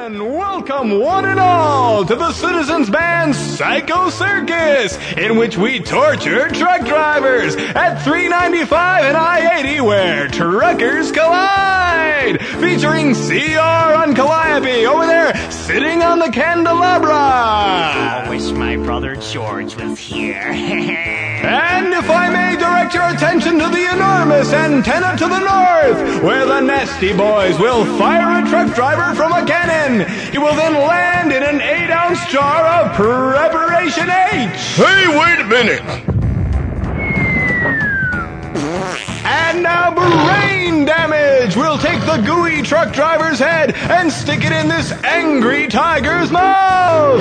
Welcome one and all to the Citizens Band Psycho Circus, in which we torture truck drivers at 395 and I-80 where truckers collide, featuring CR on Calliope over there sitting on the candelabra. I wish my brother George was here. And if I may direct your attention to the enormous antenna to the north, where the Nasty Boys will fire a truck driver from a cannon. He will then land in an 8-ounce jar of Preparation H. Hey, wait a minute. And now Brain Damage will take the gooey truck driver's head and stick it in this angry tiger's mouth.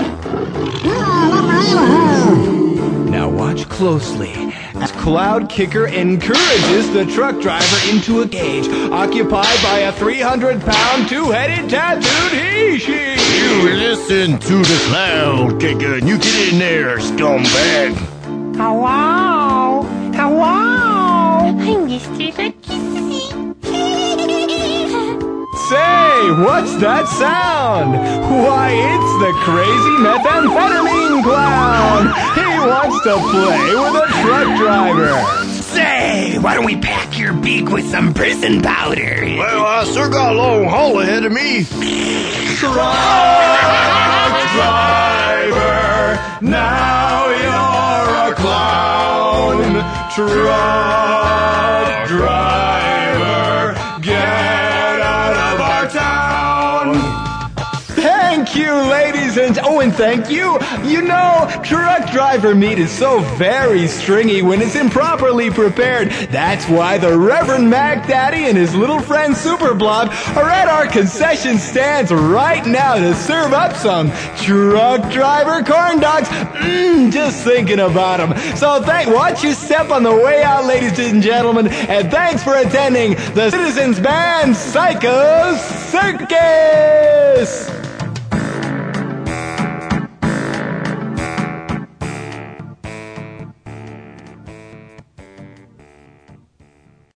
Now watch closely as Cloud Kicker encourages the truck driver into a cage occupied by a 300-pound two-headed tattooed he-she. You listen to the Cloud Kicker and you get in there, scumbag. Hello? Hello? I'm Mr. Kissy. Say, what's that sound? Why, it's the crazy methamphetamine clown. He wants to play with a truck driver. Say, why don't we pack your beak with some prison powder? Well, I sure got a long haul ahead of me. Truck driver, now you're a clown. Truck driver, get out of our town. Thank you, ladies and thank you. You know, truck driver meat is so very stringy when it's improperly prepared. That's why the Reverend Mac Daddy and his little friend Super Blob are at our concession stands right now to serve up some truck driver corn dogs. Just thinking about them. So watch your step on the way out, ladies and gentlemen, and thanks for attending the Citizens Band Psycho Circus.